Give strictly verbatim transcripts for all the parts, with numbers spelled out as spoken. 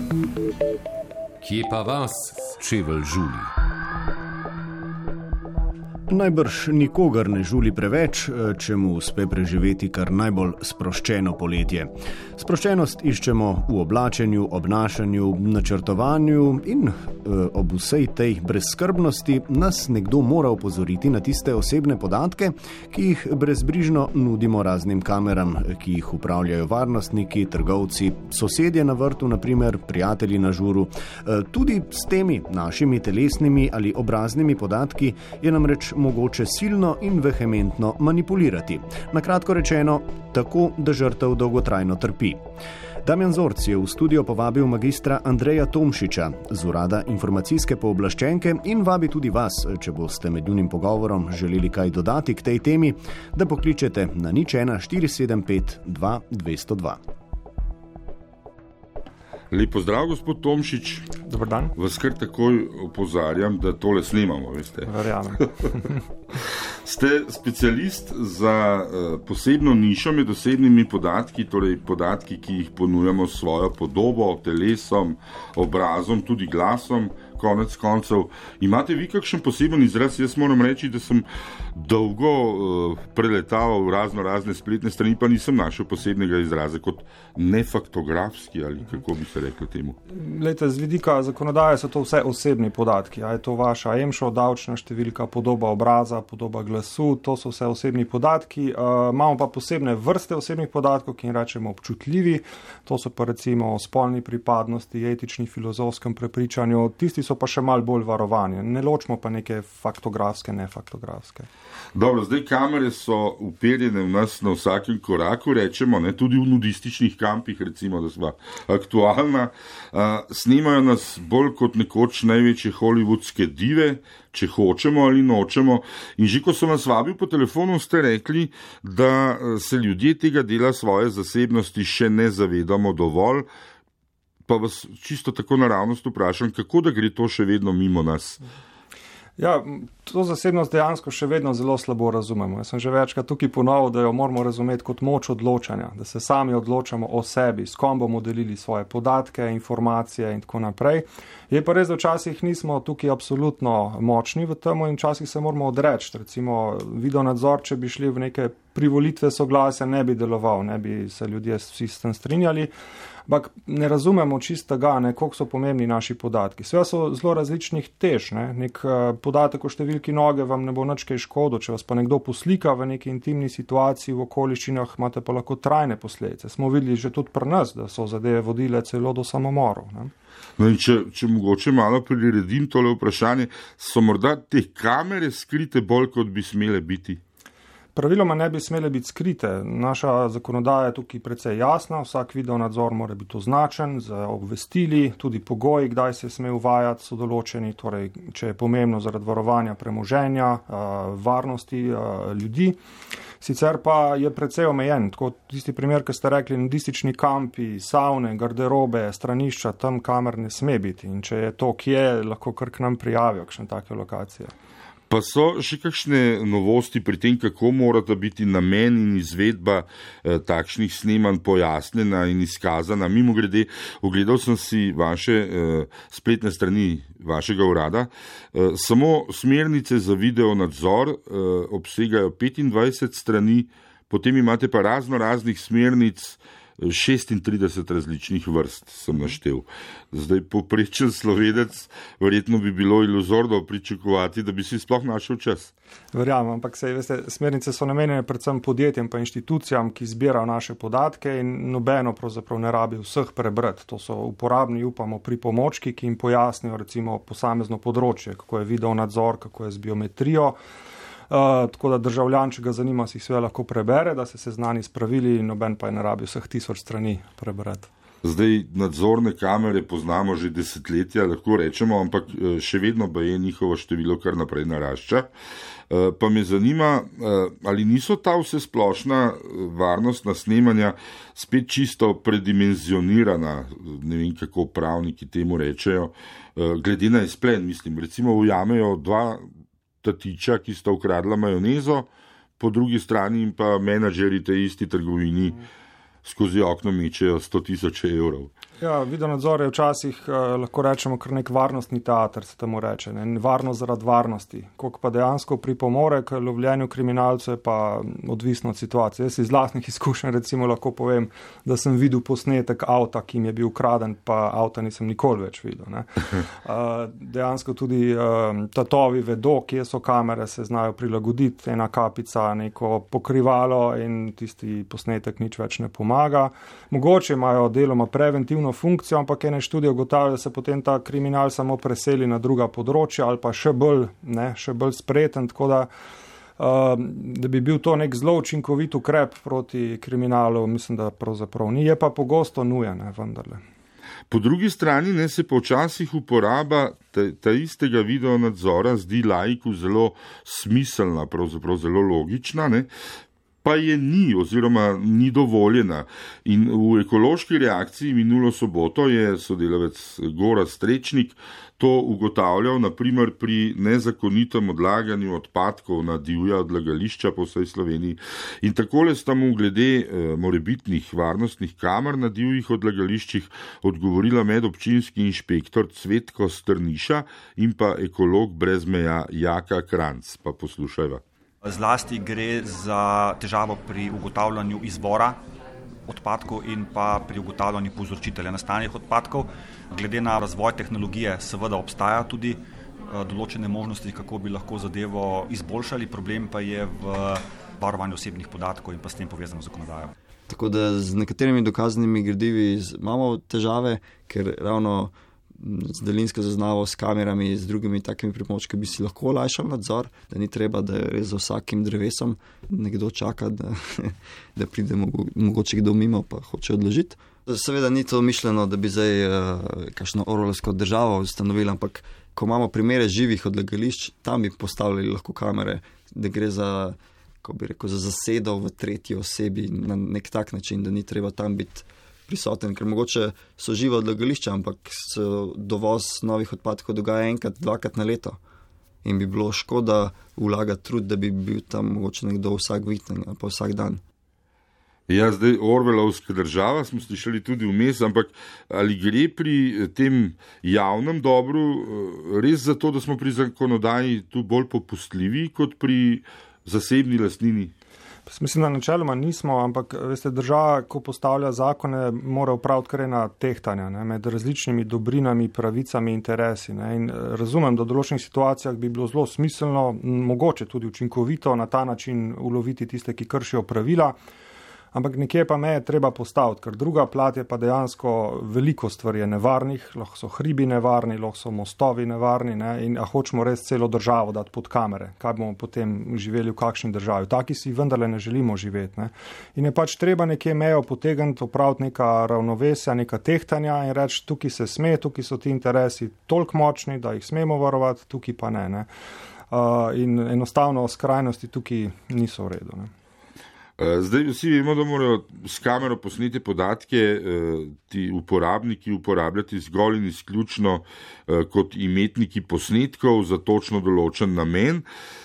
Kje pa vas čevelj žuli? Najbrž nikogar ne žuli preveč, če mu uspe preživeti kar najbolj sproščeno poletje. Sproščenost iščemo v oblačenju, obnašanju, načrtovanju in ob vsej tej brezskrbnosti nas nekdo mora opozoriti na tiste osebne podatke, ki jih brezbrižno nudimo raznim kameram, ki jih upravljajo varnostniki, trgovci, sosedje na vrtu, na primer, prijatelji na žuru. Tudi s temi našimi telesnimi ali obraznimi podatki je namreč mogoče silno in vehementno manipulirati. Na kratko rečeno, tako, da žrtev dolgotrajno trpi. Damjan Zorc je v studio povabil magistra Andreja Tomšiča z urada informacijske pooblaščenke in vabi tudi vas, če boste med njunim pogovorom želeli kaj dodati k tej temi, da pokličete na nič ena štiri sedem pet dva dve nula dva. Lep pozdrav, gospod Tomšič. Dobar dan. Vas kar takoj opozarjam, da tole snemamo, veste. Verjamem. Ste specialist za uh, posebno nišo med osebnimi podatki, torej podatki, ki jih ponujamo s svojo podobo, telesom, obrazom, tudi glasom, konec koncev. Imate vi kakšen poseben izraz? Jaz moram reči, da sem dolgo uh, preletaval razno razne spletne strani, pa nisem našel posebnega izraza kot nefaktografski, ali kako bi se reklo temu. Lejte, z vidika zakonodaje so to vse osebni podatki. A je to vaša EMŠO, davčna številka, podoba obraza, podoba glasu, to so vse osebni podatki. Uh, imamo pa posebne vrste osebnih podatkov, ki jim rečemo občutljivi. To so pa recimo spolni pripadnosti, etični, filozofskem prepričanju. Tisti so pa še malo bolj varovani. Ne ločimo pa neke faktografske, nefaktografske. Dobro, zdaj kamere so uperjene v nas na vsakem koraku, rečemo, ne, tudi v nudističnih kampih, recimo, da sva aktualna. Uh, snemajo nas bolj kot nekoč največje hollywoodske dive, če hočemo ali nočemo. In že ko sem vas vabil po telefonu, ste rekli, da se ljudje tega dela svoje zasebnosti še ne zavedamo dovolj. Pa vas čisto tako naravnost vprašam, kako da gre to še vedno mimo nas? Ja, to zasebnost dejansko še vedno zelo slabo razumemo. Jaz sem že večkrat tukaj ponovil, da jo moramo razumeti kot moč odločanja, da se sami odločamo o sebi, s kom bomo delili svoje podatke, informacije in tako naprej. Je pa res, da včasih nismo tukaj absolutno močni v tem in včasih se moramo odreči. Recimo videonadzor, če bi šli v neke privolitve soglasja, ne bi deloval, ne bi se ljudje vsi s tem strinjali. Ampak ne razumemo čistega, ne, koliko so pomembni naši podatki. Sve so zelo različnih tež. Ne. Nek uh, podatek o številki noge vam ne bo nič kaj škodo, če vas pa nekdo poslika v neki intimni situaciji, v okoliščinah, imate pa lahko trajne posledice. Smo videli že tudi pri nas, da so zadeve vodile celo do samomorov. Ne. No in če, če mogoče malo priredim tole vprašanje, so morda te kamere skrite bolj, kot bi smele biti? Praviloma ne bi smele biti skrite. Naša zakonodaja je tukaj precej jasna, vsak videonadzor mora biti označen z obvestili, tudi pogoji, kdaj se sme uvajati, so določeni, torej, če je pomembno zaradi varovanja premoženja, varnosti ljudi. Sicer pa je precej omejen, tako tisti primer, ki ste rekli, nudistični kampi, savne, garderobe, stranišča, tam kamer ne sme biti. In če je to, kje, lahko kar k nam prijavijo, kakšne take lokacije. Pa so še kakšne novosti pri tem, kako morata biti namen in izvedba eh, takšnih snemanj pojasnjena in izkazana. Mimo grede, ogledal sem si vaše eh, spletne strani vašega urada. Eh, samo smernice za video nadzor eh, obsegajo petindvajset strani, potem imate pa razno raznih smernic, šestintrideset različnih vrst sem naštel. Zdaj povprečen slovenec verjetno bi bilo iluzorno pričakovati, da bi si sploh našel čas. Verjamem, ampak sej, veste, smernice so namenjene predvsem podjetjem pa inštitucijam, ki zbirajo naše podatke in nobeno pravzaprav ne rabi vseh prebrati. To so uporabni, upamo, pripomočki, ki jim pojasnijo recimo posamezno področje, kako je video nadzor, kako je z biometrijo. Uh, tako da državljan, če ga zanima, si jih sve lahko prebere, da se seznani s pravili in noben pa je ne rabi vseh tisoč strani prebrati. Zdaj nadzorne kamere poznamo že desetletja, lahko rečemo, ampak še vedno pa je njihovo število kar naprej narašča. Uh, pa me zanima, uh, ali niso ta vse splošna varnostna snemanja spet čisto predimenzionirana, ne vem kako pravniki temu rečejo, uh, glede na izplen, mislim, recimo ujamejo dva tatiča, ki sta ukradla majonezo, po drugi strani pa menadžeri tej isti trgovini skozi okno mečejo sto tisoč evrov. Ja, videonadzor je včasih eh, lahko rečemo kar nek varnostni teater, se temu reče, ne? Varnost zaradi varnosti. Koliko pa dejansko pripomore k lovljenju kriminalcev, je pa odvisno od situacije. Jaz iz lastnih izkušenj recimo lahko povem, da sem videl posnetek avta, ki mi je bil ukraden, pa avta nisem nikoli več videl. Ne? Uh, dejansko tudi uh, tatovi vedo, kje so kamere, se znajo prilagoditi, ena kapica, neko pokrivalo in tisti posnetek nič več ne pomaga. Mogoče imajo deloma preventivno funkcijo, ampak ene študije ugotavljajo, da se potem ta kriminal samo preseli na druga področja ali pa še bolj, ne, še bolj spreten, tako da, uh, da bi bil to nek zelo učinkovit ukrep proti kriminalu, mislim, da pravzaprav ni, je pa pogosto nujen, ne, vendarle. Po drugi strani ne, se pa včasih uporaba ta, ta istega videonadzora zdi laiku zelo smiselna, pravzaprav zelo logična, ne, pa je ni oziroma ni dovoljena. In v ekološki reakciji minulo soboto je sodelavec Gorazd Strečnik to ugotavljal, naprimer pri nezakonitem odlaganju odpadkov na divja odlagališča po vsej Sloveniji. In takole sta mu glede eh, morebitnih varnostnih kamer na divjih odlagališčih odgovorila medobčinski inšpektor Cvetko Strniša in pa ekolog brez meja Jaka Kranc. Pa poslušajva. Zlasti gre za težavo pri ugotavljanju izvora odpadkov in pa pri ugotavljanju povzročitelja nastajanih odpadkov. Glede na razvoj tehnologije seveda obstaja tudi določene možnosti, kako bi lahko zadevo izboljšali, problem pa je v varovanju osebnih podatkov in pa s tem povezano zakonodajo. Tako da z nekaterimi dokaznimi gradivi imamo težave, ker ravno z daljinsko zaznavo, s kamerami, z drugimi takimi pripomočki bi si lahko olajšal nadzor, da ni treba, da je res za vsakim drevesom nekdo čaka, da, da pride mogoče kdo mimo pa hoče odložiti. Seveda ni to mišljeno, da bi zdaj uh, kakšno orwellovsko državo ustanovili, ampak ko imamo primere živih odlagališč, tam bi postavljali lahko kamere, da gre za, ko bi rekel, za zasedo v tretji osebi na nek tak način, da ni treba tam biti prisoten, ker mogoče so živa odlagališča, ampak se dovoz novih odpadkov dogaja enkrat, dvakrat na leto. In bi bilo škoda vlagati trud, da bi bil tam mogoče nekdo vsak vikend ali pa vsak dan. Ja, zdaj orwellovska država smo slišali tudi vmes, ampak ali gre pri tem javnem dobru res za to, da smo pri zakonodaji tu bolj popustljivi kot pri zasebni lastnini? Mislim, da načeloma nismo, ampak veste, država, ko postavlja zakone, mora upraviti kar ena tehtanja, ne, med različnimi dobrinami, pravicami, interesi. Ne, in razumem, da v določenih situacijah bi bilo zelo smiselno, mogoče tudi učinkovito na ta način uloviti tiste, ki kršijo pravila, ampak nekje pa meje treba postaviti, ker druga plat je pa dejansko veliko stvari nevarnih, lahko so hribi nevarni, lahko so mostovi nevarni, ne, in a hočemo res celo državo dati pod kamere, kaj bomo potem živeli v kakšni državi. Taki si vendarle ne želimo živeti. Ne. In je pač treba nekje mejo potegniti, opraviti neka ravnovesja, neka tehtanja in reči, tukaj se sme, tukaj so ti interesi toliko močni, da jih smemo varovati, tukaj pa ne. ne. Uh, in enostavno skrajnosti tukaj niso v redu. Ne. Zdaj vsi vemo, da morajo s kamero posnete podatke ti uporabniki uporabljati zgolj in izključno kot imetniki posnetkov za točno določen namen.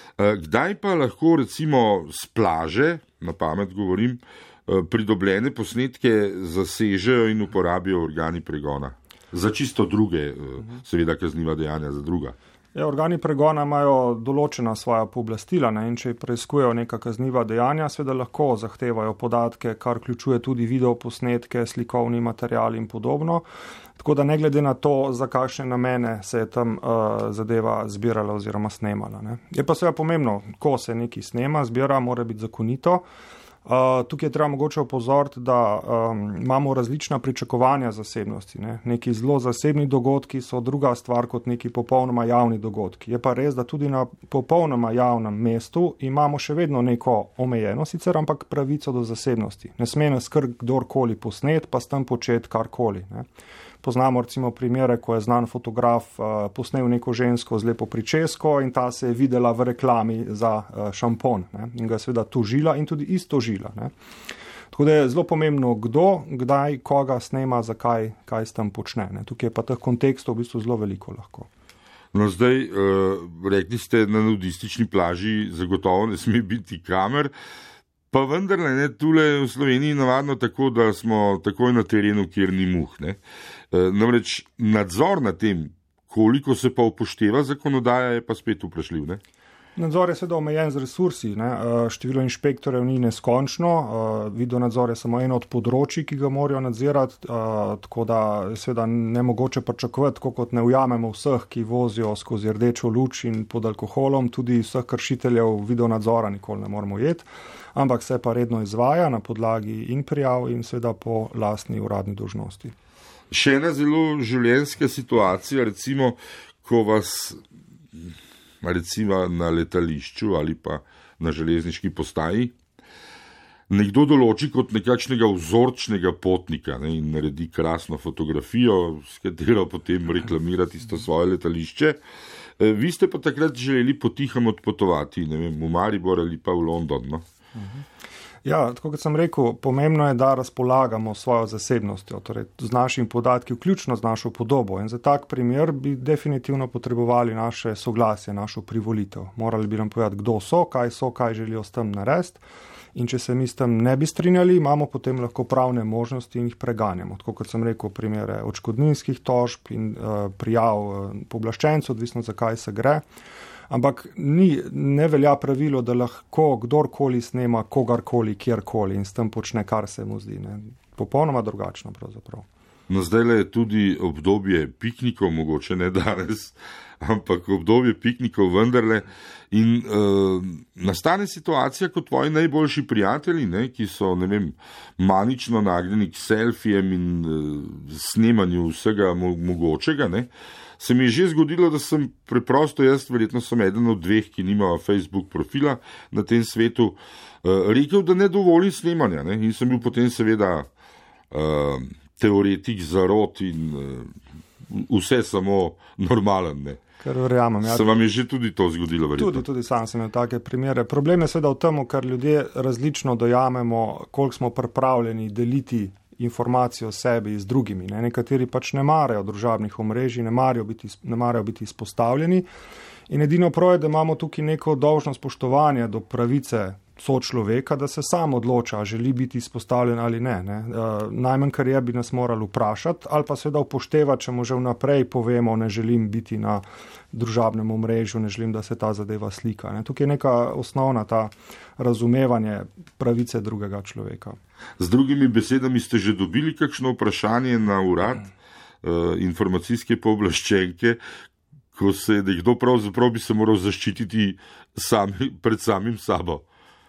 Kdaj pa lahko recimo s plaže, na pamet govorim, pridobljene posnetke zasežejo in uporabijo organi pregona? Za čisto druge, seveda kazniva dejanja za druga. Ja, organi pregona imajo določena svoja pooblastila, ne, in če preiskujejo neka kazniva dejanja, seveda lahko zahtevajo podatke, kar vključuje tudi videoposnetke, slikovni material in podobno. Tako da ne glede na to, za kakšne namene se je tam uh, zadeva zbirala oziroma snemala. Ne. Je pa seveda pomembno, ko se nekaj snema, zbira, mora biti zakonito. Uh, tukaj je treba mogoče opozoriti, da um, imamo različna pričakovanja zasebnosti. Ne. Neki zelo zasebni dogodki so druga stvar kot neki popolnoma javni dogodki. Je pa res, da tudi na popolnoma javnem mestu imamo še vedno neko omejeno, sicer ampak pravico do zasebnosti. Ne sme nas kar kdorkoli posnet, pa s tem početi karkoli. Ne. Poznamo recimo primere, ko je znan fotograf uh, posnel neko žensko z lepo pričesko in ta se je videla v reklami za uh, šampon, ne, in ga je seveda tožila in tudi istožila. Ne. Tako da je zelo pomembno, kdo, kdaj, koga snema, zakaj, kaj s tem počne. Ne. Tukaj je pa teh kontekstov v bistvu zelo veliko lahko. No zdaj, uh, rekli ste, na nudistični plaži zagotovo ne sme biti kamer. Pa vendarle, ne, tule v Sloveniji navadno tako, da smo takoj na terenu, kjer ni muh. Ne. E, namreč nadzor nad tem, koliko se pa upošteva zakonodaja, je pa spet vprašljiv. Ne. Nadzor je seveda omejen z resursi, ne? Število inšpektorjev ni neskončno, videonadzor je samo eno od področji, ki ga morajo nadzirati, tako da je seveda nemogoče pričakovati, kot ne ujamemo vseh, ki vozijo skozi rdečo luč in pod alkoholom, tudi vseh kršiteljev videonadzora nikoli ne moremo ujeti, ampak se pa redno izvaja na podlagi in prijav in seveda po lastni uradni dolžnosti. Še ena zelo življenjska situacija, recimo, ko vas recimo na letališču ali pa na železniški postaji, nekdo določi kot nekakšnega vzorčnega potnika, ne, in naredi krasno fotografijo, s katero potem reklamira tisto svoje letališče. E, vi ste pa takrat želeli potihem odpotovati, ne vem, v Maribor ali pa v London, no? Mhm. Ja, tako kot sem rekel, pomembno je, da razpolagamo svojo zasebnostjo, torej z našimi podatki, vključno z našo podobo. In za tak primer bi definitivno potrebovali naše soglasje, našo privolitev. Morali bi nam povedati, kdo so, kaj so, kaj želijo s tem narediti. In če se mi s tem ne bi strinjali, imamo potem lahko pravne možnosti in jih preganjamo. Tako kot sem rekel, primere odškodninskih tožb in uh, prijav uh, pooblaščencev, odvisno za kaj se gre. Ampak ni, ne velja pravilo, da lahko kdorkoli snema kogarkoli, kjerkoli in s tem počne, kar se mu zdi. Ne. Popolnoma drugačno pravzaprav. No, zdaj je tudi obdobje piknikov, mogoče ne danes, ampak obdobje piknikov vendarle. In uh, nastane situacija, kot tvoji najboljši prijatelji, ne, ki so, ne vem, manično nagnjeni k selfijem in uh, snemanju vsega mo- mogočega, ne. Se mi je že zgodilo, da sem preprosto, jaz verjetno sem eden od dveh, ki nima Facebook profila na tem svetu, uh, rekel, da ne dovoli snemanja, ne, in sem bil potem seveda uh, teoretik zarot in uh, vse samo normalen, ne. Ker verjamem, ja. Se vam je že tudi to zgodilo, verjetno? Tudi, tudi sam sem imel take primere. Problem je seveda v tem, ker ljudje različno dojamemo, koliko smo pripravljeni deliti informacije o sebi z drugimi. Ne? Nekateri pač ne marajo družabnih omrežij, ne marajo biti, ne marajo biti izpostavljeni. In edino prav je, da imamo tukaj neko dolžno spoštovanje do pravice sočloveka, da se sam odloča, želi biti izpostavljen ali ne. ne? Uh, najmanj, kar je, bi nas morali vprašati, ali pa seveda upoštevati, če mu že vnaprej povemo, ne želim biti na družabnem omrežju, ne želim, da se ta zadeva slika. Ne? Tukaj je neka osnovna ta razumevanje pravice drugega človeka. Z drugimi besedami ste že dobili kakšno vprašanje na urad uh, informacijske pooblaščenke, ko se nekdo pravzaprav bi se moral zaščititi sami, pred samim sabo?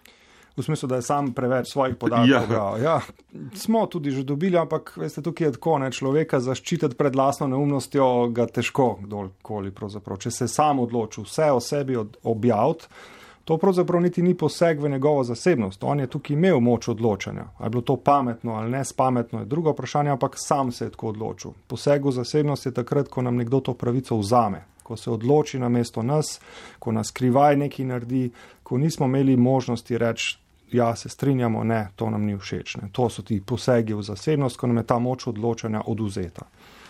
V smislu, da je sam preveč svojih podatkov. Ja. Ja, smo tudi že dobili, ampak veste, tukaj je tako, ne, človeka zaščititi pred lastno neumnostjo ga težko kdorkoli pravzaprav. Če se sam odloči vse o sebi objaviti, to pravzaprav niti ni poseg v njegovo zasebnost. On je tukaj imel moč odločanja. Ali je bilo to pametno ali ne spametno, je drugo vprašanje, ampak sam se je tako odločil. Poseg v zasebnost je takrat, ko nam nekdo to pravico vzame. Ko se odloči na mesto nas, ko nas skrivaj nekaj naredi, ko nismo imeli možnosti reči, ja, se strinjamo, ne, to nam ni všeč. Ne. To so ti posegi v zasebnost, ko nam je ta moč odločanja odvzeta.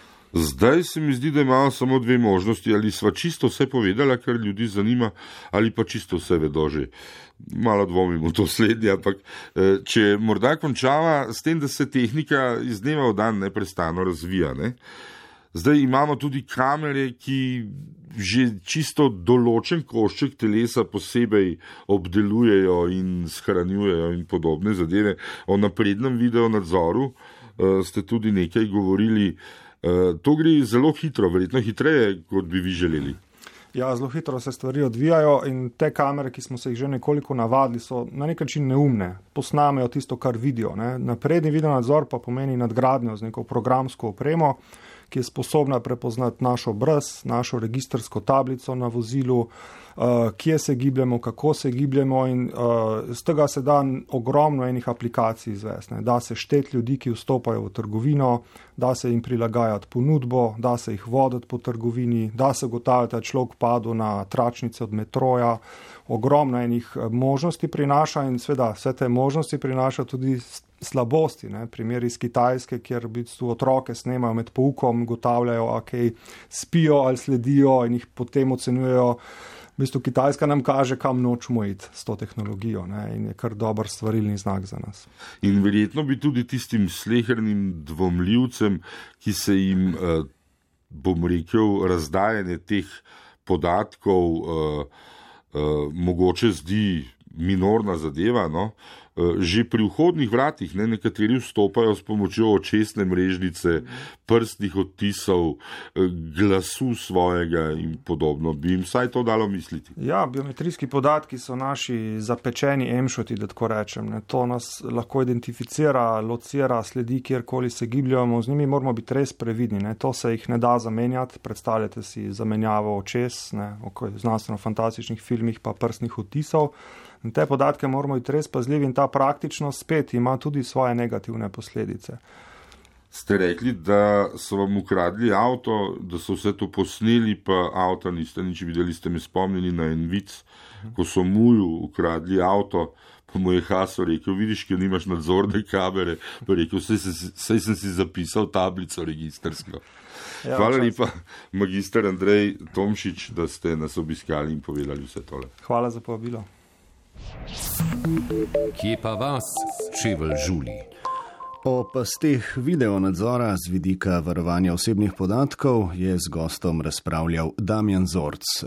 Zdaj se mi zdi, da imamo samo dve možnosti, ali sva čisto vse povedala, kar ljudi zanima, ali pa čisto vse vedo že. Malo dvomim v to slednje, ampak če morda končava s tem, da se tehnika iz dneva v dan neprestano razvija, ne? Zdaj imamo tudi kamere, ki že čisto določen košček telesa posebej obdelujejo in shranjujejo in podobne zadeve. O naprednem videonadzoru uh, ste tudi nekaj govorili. Uh, to gre zelo hitro, verjetno hitreje, kot bi vi želeli. Ja, zelo hitro se stvari odvijajo in te kamere, ki smo se jih že nekoliko navadili, so na nek način neumne. Posnamejo tisto, kar vidijo. Ne? Napredni videonadzor pa pomeni nadgradnjo z neko programsko opremo, ki je sposobna prepoznati naš obraz, našo registrsko tablico na vozilu, uh, kje se gibljemo, kako se gibljemo in uh, z tega se da ogromno enih aplikacij izvesti. Da se šteti ljudi, ki vstopajo v trgovino, da se jim prilagajati ponudbo, da se jih voditi po trgovini, da se ugotavljati, da je človek padel na tračnice od metroja. Ogromno enih možnosti prinaša in seveda vse te možnosti prinaša tudi slabosti. Ne? Primer iz Kitajske, kjer v bistvu otroke snemajo med poukom, ugotavljajo, okay, spijo ali sledijo in jih potem ocenjujejo V bistvu Kitajska nam kaže, kam nočemo iti s to tehnologijo, ne, in je kar dober stvarilni znak za nas. In verjetno bi tudi tistim slehernim dvomljivcem, ki se jim, eh, bom rekel, razdajanje teh podatkov eh, eh, mogoče zdi minorna zadeva, no? Že pri vhodnih vratih, ne, nekateri vstopajo s pomočjo očesne mrežnice, prstnih odtisov, glasu svojega in podobno. Bi jim vsaj to dalo misliti? Ja, biometrijski podatki so naši zapečeni emšoti, da tako rečem. Ne. To nas lahko identificira, locira, sledi, kjerkoli se gibljamo. Z njimi moramo biti res previdni. Ne. To se jih ne da zamenjati. Predstavljate si zamenjavo očes, ne, v znanstveno-fantastičnih filmih pa prstnih odtisov. In te podatke moramo biti res pazljivi in ta praktičnost spet ima tudi svoje negativne posledice. Ste rekli, da so vam ukradli avto, da so vse to posneli, pa avta niste nič videli. Ste me spomnili na en vic, ko so muju ukradli avto, pa mu je Haso rekel, vidiš, ker nimaš nadzorne kamere, pa rekel, saj sem si zapisal tablico registrsko. Ja, Hvala lepa, magister Andrej Tomšič, da ste nas obiskali in povedali vse tole. Hvala za povabilo. Kje pa vas čevelj žuli? O pasteh videonadzora z vidika varovanja osebnih podatkov je z gostom razpravljal Damjan Zorc.